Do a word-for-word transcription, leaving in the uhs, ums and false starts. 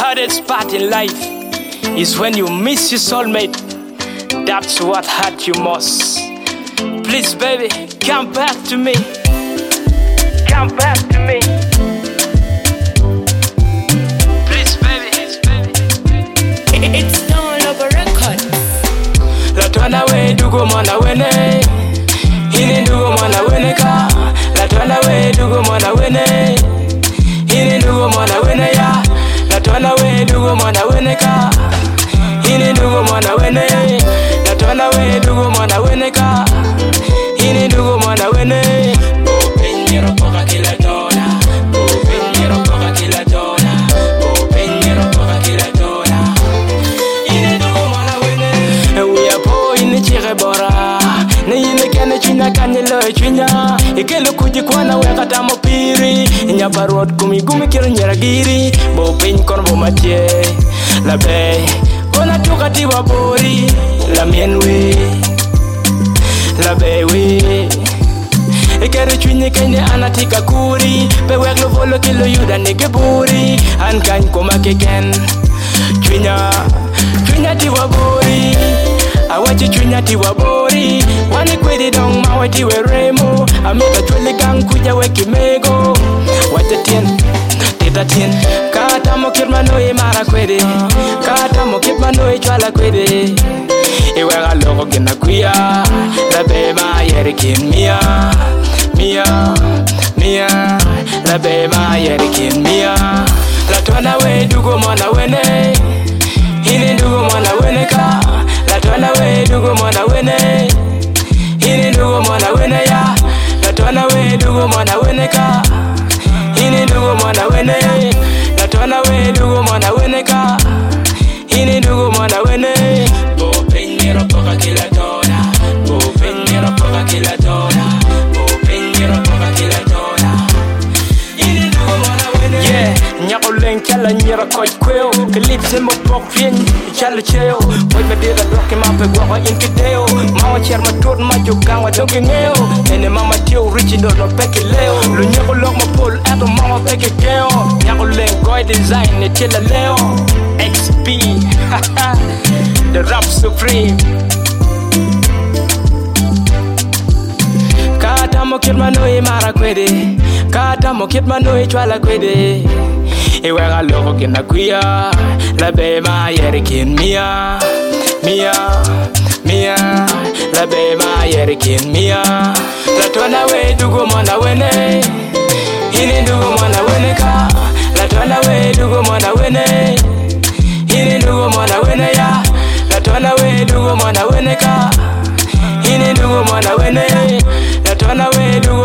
hardest part in life is when you miss your soulmate. That's what hurt you most. Please, baby, come back to me. Come back to me. Please, baby. It's Stone Lover Records. Latwana we dugo mwana wene. Hini dugo mwana wene ka. Latwana we dugo mwana wene. Hini dugo mwana wene ya. Latwana we dugo mwana wene ka. Hini dugo mwana wene. Latwana we dugo mwana wene ka. Hini dugo mwana wene. Bopenyero poka kila dona. Bopenyero poka kila dona. Bopenyero poka kila dona. Hini dugo mwana wene. We are po ini chire bora. Ne yine kene chunya kanye lo chunya. Ikelo kujikwana weka tamo piri. Inya barot gumi gumi kiro nyera giri. Bopeny kono bo matye. La bay. Kona tuka tiwa bori. La mienwe. La bay we. Ikero chunye kenye anatika kuri. Pe weklo volo kilo yuda nige buri. Ankany koma keken. Chunya. Chunya tiwa bori. Awachi chunya tiwa bori. Wani kwedi dong mawe tiwe remo. Amita chwele gang kuja weki mego. Wate tien, teta tien. Kata mokir manoe mara kwede. Kata mokir manoe chwala kwede. Iwega logo gina kuya. La bema yerikin mia. Mia, mia. La bema yerikin mia. La tuana we dugo mwana wene. Hini dugo mwana wene ka. Latwana we dugo mwana wene. Hini dugo mwana wene ya. Latwana we dugo mwana wene ka. Hini dugo mwana wene. Latwana we dugo mwana wene ka. Hini dugo mwana wene. Bopenyero poka kila dona. Bopenyero poka kila dona. Bopenyero poka kila dona. Hini dugo mwana wene. Yeah, nyako leng chala nyera koj kweo. Kalipse mo pok rien. Chala cheo. Wait me did a block him up and go in Kideo. Mama chair my toad my jogang with dogging nail. And the mama tio richie do no pecky leo. Lunyako lock my pull at the mama pecky keo. Nyako leng goy design ne chilla leo. X P the rap supreme. Kata mo kid manoe mara kwede. Kata mo kid manoe chwala kwede. Iwega logo kina kuya. La bema yerikin mia. Mia, mia. La bema yerikin mia. La tuana we dugo mwana wene. Hini dugo mwana wene ka. La tuana we dugo mwana wene. Hini dugo mwana wene ya. La tuana we dugo mwana wene ka. Hini dugo mwana wene. La tuana we dugo